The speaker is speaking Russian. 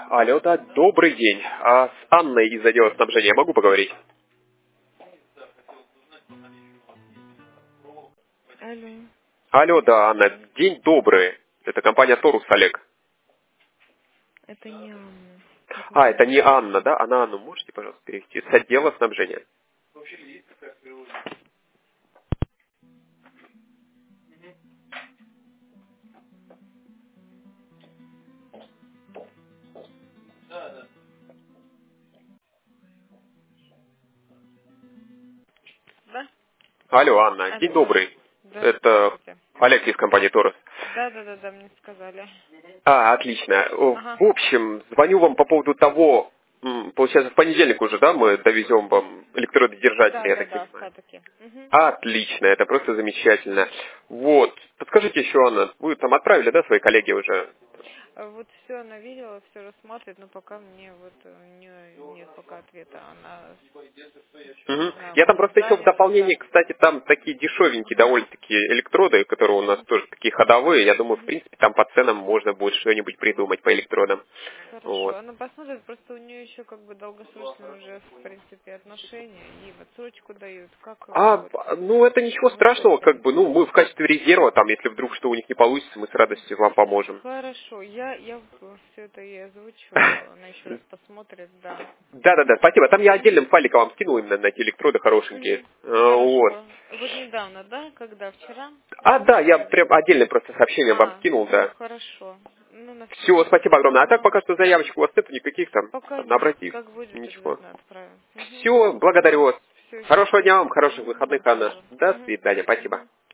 Алло, да, добрый день. С Анной из отдела снабжения могу поговорить? Алло, Алло, да, Анна, день добрый. Это компания Торус, Олег. это не Анна. Как вы Это не говорите? Анна, да? А на Анну можете, пожалуйста, перевести? С отдела снабжения. Да? Алло, Анна, день Алло, да. добрый. Да, Это здравствуйте. Олег из компании Торус. Да, мне сказали. Отлично. Ага. В общем, звоню вам по поводу того, получается, в понедельник уже, да, мы довезем вам электрододержатели, я так Да, понимаю. остатки. Угу. Отлично, это просто замечательно. Вот, подскажите еще, Анна, вы там отправили, да, свои коллеги уже? Вот все она видела, все рассматривает, но пока мне вот нет пока ответа. Она еще не Мгм. знаю, Я там может просто еще в занята, дополнение, да. кстати, там такие дешевенькие довольно-таки электроды, которые у нас тоже такие ходовые. Я думаю, в принципе, там по ценам можно будет что-нибудь придумать по электродам. Хорошо. Вот. Она посмотрит, просто у нее еще как бы долгосрочные уже, в принципе, отношения. И в отсрочку дают. Как вот Ну, это ничего вы страшного, как бы, считаете? ну, мы в качестве резерва, там, если вдруг что у них не получится, мы с радостью вам поможем. Хорошо, я все это ей озвучу, она еще раз посмотрит, да. Да-да-да, спасибо. Там я Мгм. отдельным файликом вам скинул именно на эти электроды хорошенькие. Мгм. Вот. Хорошо. Вот недавно, да, когда вчера? Да, я прям отдельное просто сообщение вам скинул, Ну да. хорошо. Ну на Все, всякий спасибо случай. огромное. А так Ага. пока что заявочек у вас нет никаких там, Пока на нет. обратив. Как будет, Ничего. обязательно отправим. Угу. Все, благодарю Да. вас. Все, Хорошего дня счастливо. вам, хороших Угу, выходных, вам Анна. тоже. До Угу. свидания, спасибо. Угу.